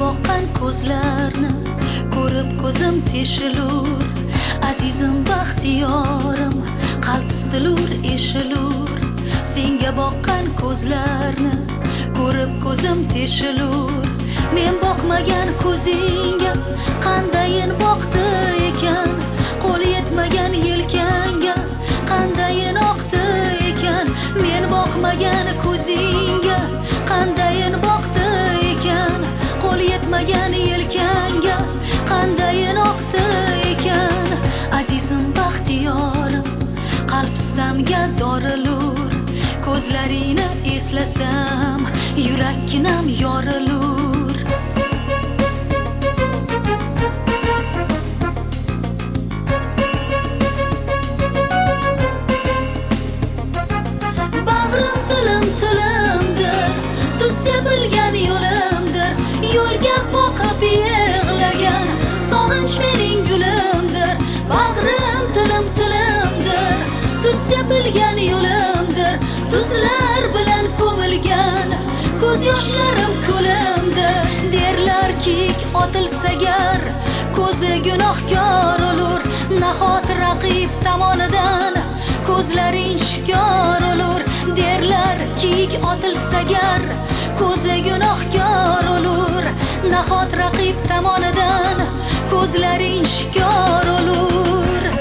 boqqan ko'zlarni ko'rib ko'zim teshilur. Azizim baxtiyorim, qalb istilur, eshilur. Senga boqqan ko'zlarni ko'rib ko'zim teshilur. Men boqmagan ko'zingga qandayin boqdi ekan, qo'l yetmagan yelkanga qandayin oqdi ekan. Men boqmagan ko'zingga qandayin boqdi ekan, qo'l yetmagan yelkanga qandayin oqdi ekan. Azizim baxtiyorim, qalb istamga dorilur. Ko'zlaringni eslasam yurakkinam yorilur. Bag'rim tilimdir, tuzsa bilgan yo'limdir. Yo'lga boqib yig'lagan sog'inch mening gulimdir. Bag'rim tilimdir, tuzsa bilgan yo'limdir. Tuzlar bilan ko'milgan ko'z yoshlarim ko'limda. Derlarki otilsa gar ko'zi gunohkor olur. Nahot raqib tomonidan ko'zlaring shikor olur. Derlarki otilsa gar ko'zi gunohkor olur. Nahot raqib tomonidan ko'zlaring shikor olur.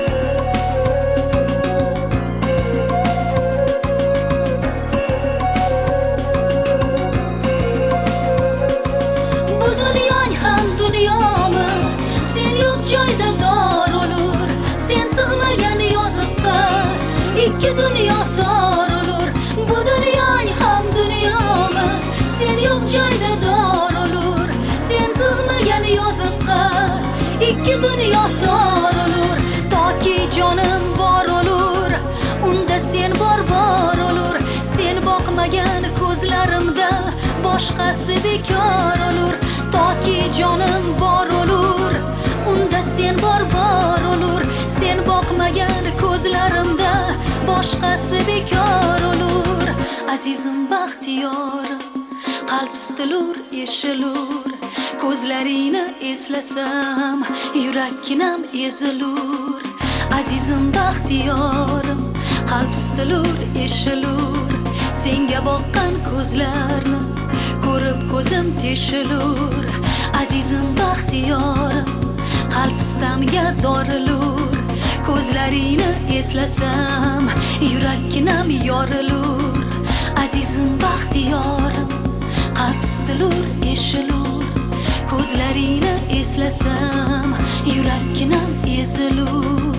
Joyda dor olur, sen sig'magan yoziqqa ikki dunyo tor olur. Bu dunyong ham dunyomi? Sen yo'q joyda dor olur, sen sig'magan yoziqqa ikki dunyo tor olur. Toki jonim bor olur, unda sen bor olur. Sen boqmagan ko'zlarimda boshqasi bekor olur. Toki jonim bor olur, unda sen bor olur. Sen boqmagan ko'zlarimda boshqasi bekor olur. Azizim baxtiyorim, qalb istilur, eshilur. Ko'zlaringni eslasam yurakkinam ezilur. Azizim baxtiyorim, qalb istilur, eshilur. Senga boqqan ko'zlarni ko'rib ko'zim teshilur. Azizim baxtiyorim, qalb istamga dorilur. Ko'zlaringni eslasam yurakkinam yorilur. Azizim baxtiyorim, qalb istilur, eshilur. Ko'zlaringni eslasam yurakkinam ezilur.